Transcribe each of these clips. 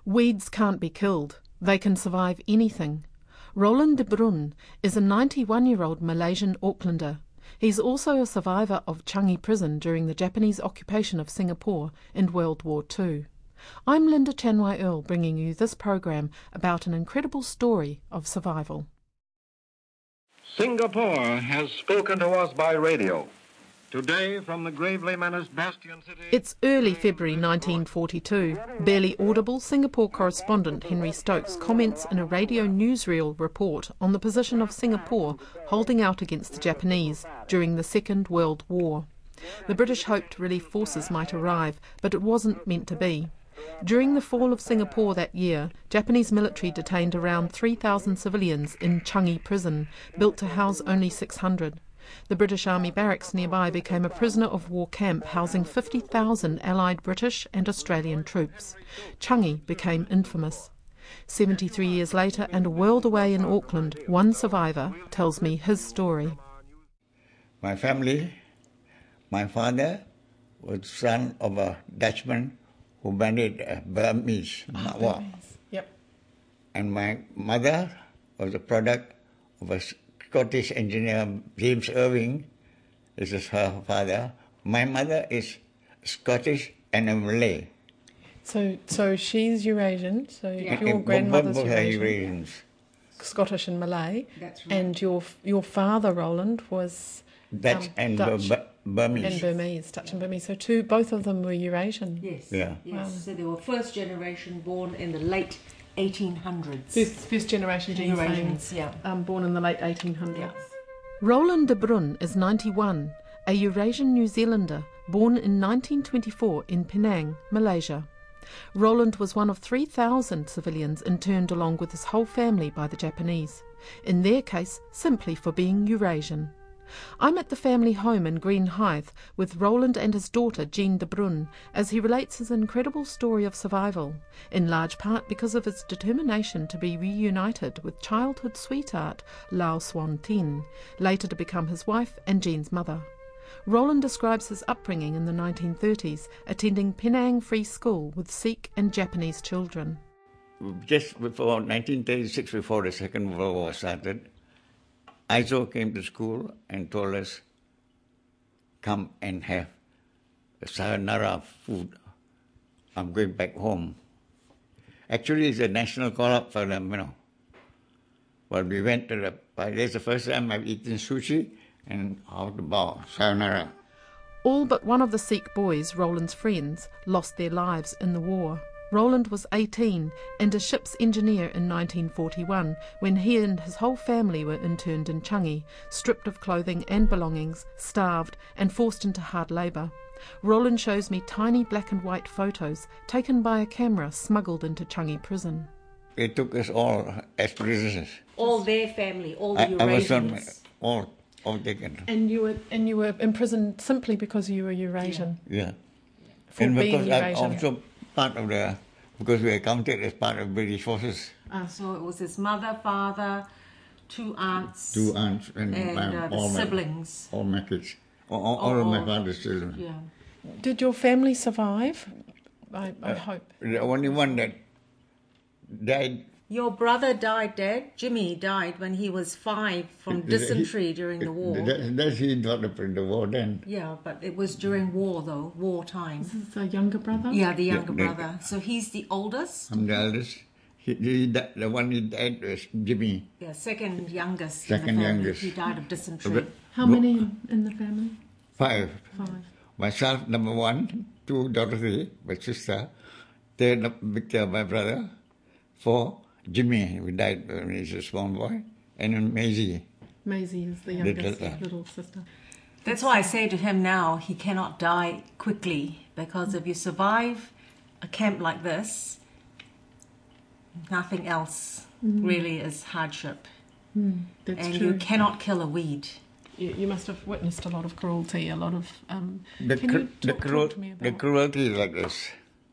Weeds can't be killed. They can survive anything. Roland de Bruyn is a 91-year-old Malaysian Aucklander. He's also a survivor of Changi Prison during the Japanese occupation of Singapore in World War II. I'm Linda Chanwai-Earl, bringing you this program about an incredible story of survival. Singapore has spoken to us by radio. Today, from the gravely menaced Bastion City... It's early February 1942. Barely audible, Singapore correspondent Henry Stokes comments in a radio newsreel report on the position of Singapore holding out against the Japanese during the Second World War. The British hoped relief forces might arrive, but it wasn't meant to be. During the fall of Singapore that year, Japanese military detained around 3,000 civilians in Changi Prison, built to house only 600. The British Army barracks nearby became a prisoner of war camp housing 50,000 Allied British and Australian troops. Changi became infamous. 73 years later, and a world away in Auckland, one survivor tells me his story. My family, my father was son of a Dutchman who married Burmese, Mawar. Yep. And my mother was a product of a Scottish engineer, James Irving. This is her father. My mother is Scottish and a Malay. So she's Eurasian, so your grandmother's both Eurasian, Scottish and Malay. That's right. And your father, Roland, was Dutch and Dutch Burmese. and Burmese, Dutch and Burmese. So both of them were Eurasian. Yes. Yeah. Yes. So they were first generation born in the late 1800s. First generation Eurasians, yeah. Born in the late 1800s. Yeah. Roland de Bruyn is 91, a Eurasian New Zealander born in 1924 in Penang, Malaysia. Roland was one of 3,000 civilians interned along with his whole family by the Japanese, in their case simply for being Eurasian. I'm at the family home in Green Hythe with Roland and his daughter Jean de Bruyn as he relates his incredible story of survival, in large part because of his determination to be reunited with childhood sweetheart Lau Swan Tin, later to become his wife and Jean's mother. Roland describes his upbringing in the 1930s, attending Penang Free School with Sikh and Japanese children. Just before 1936, before the Second World War started, ISO came to school and told us, come and have sayonara food. I'm going back home. Actually, it's a national call-up for them, But we went to that's the first time I've eaten sushi and out the bar, sayonara. All but one of the Sikh boys, Roland's friends, lost their lives in the war. Roland was 18 and a ship's engineer in 1941 when he and his whole family were interned in Changi, stripped of clothing and belongings, starved and forced into hard labour. Roland shows me tiny black and white photos taken by a camera smuggled into Changi Prison. They took us all as prisoners. All their family, all the I was Eurasians. all taken. And you were imprisoned simply because you were Eurasian. Yeah. For And being because I'm Eurasian. also part of because we are counted as part of British forces. So it was his mother, father, two aunts. Two aunts and the siblings. all my kids. All of my father's children. Yeah. Did your family survive? I hope. The only one that died. Your brother died, Dad. Jimmy died when he was 5 from dysentery during the war. That's he got in the war then. Yeah, but it was during war, though, wartime. This is a younger brother? Yeah, the younger brother. So he's the oldest? I'm the eldest. The one who died was Jimmy. Yeah, second youngest. Second in the family. youngest. He died of dysentery. How many in the family? 5. 5. Myself, number 1. 2, Dorothy, my sister. 3, Victor, my brother. 4, Jimmy, who died when he was a small boy. And then Maisie. Maisie is the youngest little sister. That's why I say to him now, he cannot die quickly, because if you survive a camp like this, nothing else really is hardship. That's and true. you cannot kill a weed. You must have witnessed a lot of cruelty, a lot of... The talk to me about cruelty is like this.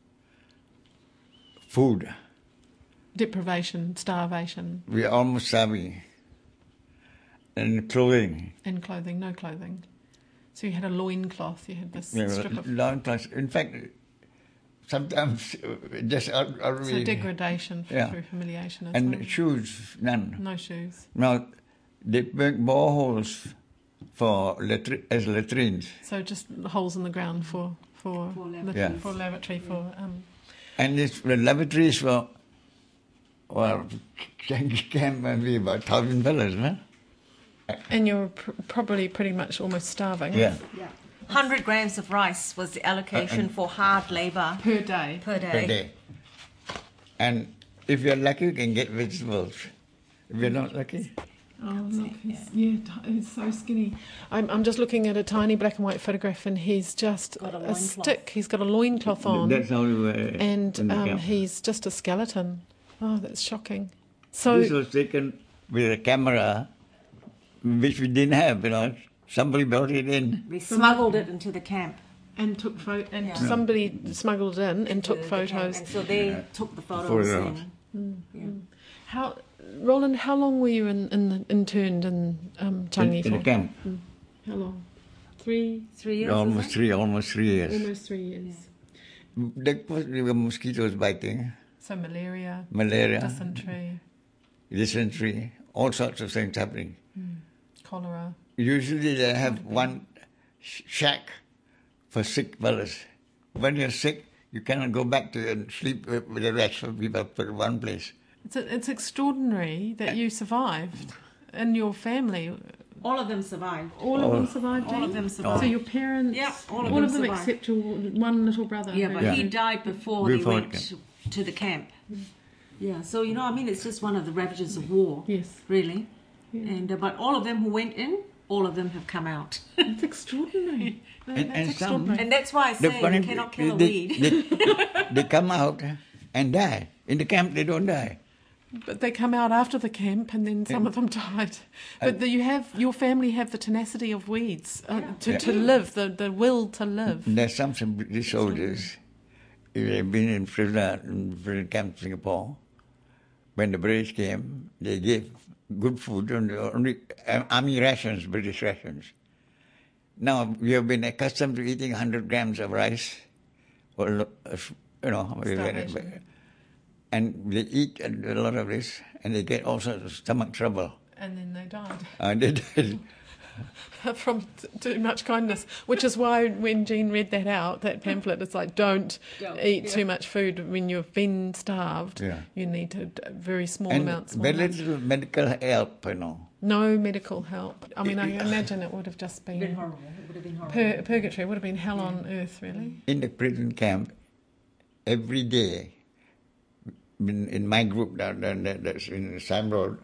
Food. Deprivation, starvation. We are almost starving. And clothing. And clothing, no clothing. So you had a loincloth, you had this Yeah, strip of... loincloth. In fact, sometimes just out So degradation Yeah. through humiliation as And well. shoes, none. No shoes. Now, they make boreholes for as latrines. So just holes in the ground for lavatories. Yeah. for lavatory for And the lavatories were, well, can be about 1,000 fellas, man. and you're probably pretty much almost starving. Yeah. 100 grams of rice was the allocation for hard labour Per day. per day. Per day. And if you're lucky, you can get vegetables. If you're not lucky, Oh, look, he's so skinny. I'm just looking at a tiny black and white photograph, and he's just Got a a loincloth. stick. He's got a loincloth on, that's how we were. and in the camp. he's just a skeleton. Oh, that's shocking. So, This was taken with a camera, which we didn't have, you know. Somebody brought it in. We smuggled it into the camp. and somebody smuggled it in and took to the camp, photos. and so they took the photos. Photos. How, Roland? How long were you interned in Changi In for? the camp. How long? 3 3 years. Almost 3 years. Almost 3 years. There were mosquitoes biting, So malaria, malaria, dysentery, all sorts of things happening. cholera. Usually they have one shack for sick fellas. When you're sick, you cannot go back to and sleep with the rest of people put in one place. It's extraordinary that you survived, and your family. All of them survived. All of them survived. All of them survived. So your parents. Yeah, all of all them of them survived. except your one little brother. Yeah, but who- he died before they Before went camp. to the camp. Yeah, so I mean, it's just one of the ravages of war. Yes. Really. And but all of them who went in, all of them have come out. It's extraordinary. No, And- that's and some- extraordinary. And that's why I The say funny- you cannot kill a they, weed. they come out and die. In the camp, they don't die. But they come out after the camp, and then some of them died. But your family have the tenacity of weeds to live, the will to live. There's some British soldiers, they've been in prison camp Singapore. When the British came, they gave good food, only army rations, British rations. Now, we have been accustomed to eating 100 grams of rice, or, Starvation. and they eat a lot of this, and they get all sorts of stomach trouble. And then they died They died. from too much kindness, which is why when Jean read that out, that pamphlet, it's like, don't eat too much food when you've been starved. Yeah. You need to very small And amounts. very little medical help, No medical help. I mean, I imagine it would have just been horrible. It would have been horrible. purgatory. It would have been hell on earth, really. In the prison camp, every day, in my group that's in Sam Road,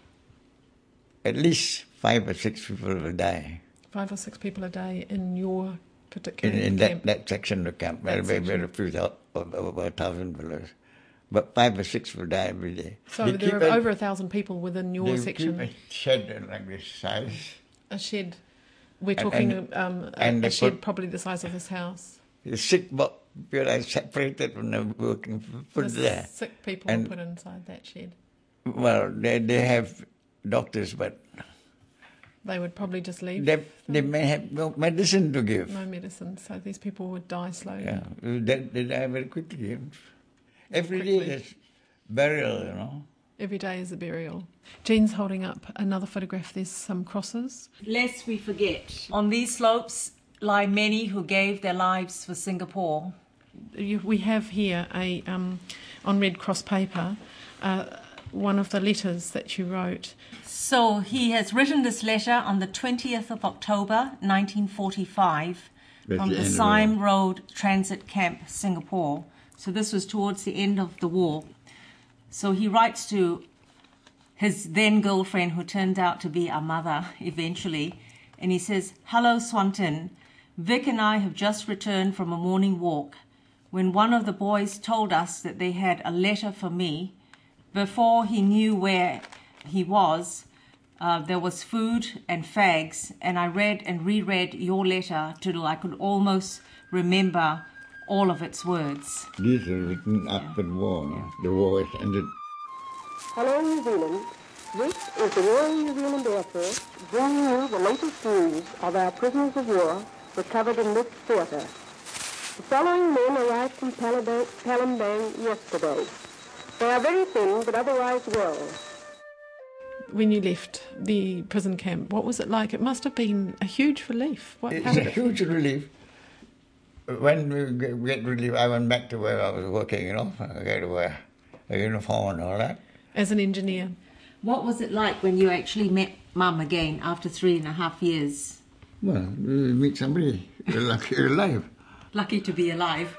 at least 5 or 6 people will die 5 or 6 people a day in your particular in camp. that section of the camp. That Very few, over 1,000 fellows. But 5 or 6 will die every day. So They there keep are a- over 1,000 people within your they section. keep a shed like this size. A shed. We're And- talking and a they shed put- probably the size of this house. The sick people are separated from the working, put The there. sick people And- are put inside that shed. Well, they have doctors, but They would probably just leave. they may have no medicine to give. No medicine, so these people would die slowly. Yeah, they die very quickly. Every day Quickly. there's burial, Every day is a burial. Jean's holding up another photograph. There's some crosses. Lest we forget, on these slopes lie many who gave their lives for Singapore. We have here on Red Cross paper one of the letters that you wrote. So he has written this letter on the 20th of October 1945 That's from the the end of the Sime war. Road Transit Camp, Singapore. So this was towards the end of the war. So he writes to his then girlfriend, who turned out to be our mother eventually, and he says, "Hello, Swanton. Vic and I have just returned from a morning walk when one of the boys told us that they had a letter for me. Before he knew where he was, there was food and fags, and I read and reread your letter till I could almost remember all of its words." These are written after the war. The war has ended. Hello, New Zealand. This is the Royal New Zealand Air Force bringing you the latest news of our prisoners of war recovered in this theatre. The following men arrived from Palembang yesterday. They are very thin, but otherwise well. When you left the prison camp, what was it like? It must have been a huge relief. It's a huge relief. When we get relief, I went back to where I was working, you know. I had to wear a uniform and all that. As an engineer. What was it like when you actually met Mum again after 3.5 years? Well, you meet somebody, you're lucky you're alive. Lucky to be alive.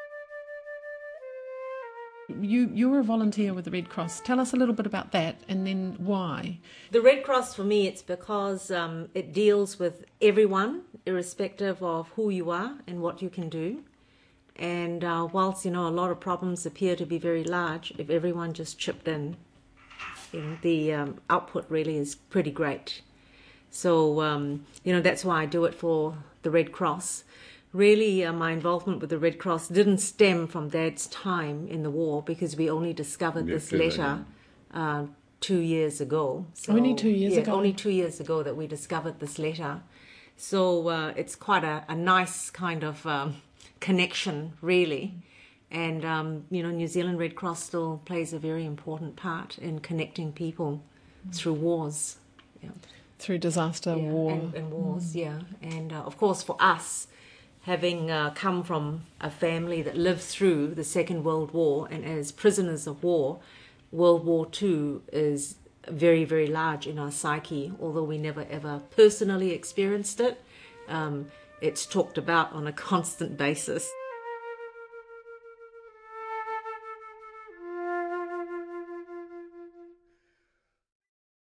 You were a volunteer with the Red Cross. Tell us a little bit about that and then why. The Red Cross, for me, it's because it deals with everyone, irrespective of who you are and what you can do. And whilst, a lot of problems appear to be very large, if everyone just chipped in the output really is pretty great. So, that's why I do it for the Red Cross. Really, my involvement with the Red Cross didn't stem from Dad's time in the war, because we only discovered this letter 2 years ago. So, only 2 years ago? Only 2 years ago that we discovered this letter. So it's quite a nice kind of connection, really. And, New Zealand Red Cross still plays a very important part in connecting people through wars. Yeah. Through disaster, war. And wars, yeah. And, of course, for us, having come from a family that lived through the Second World War and as prisoners of war, World War II is very, very large in our psyche, although we never ever personally experienced it. It's talked about on a constant basis.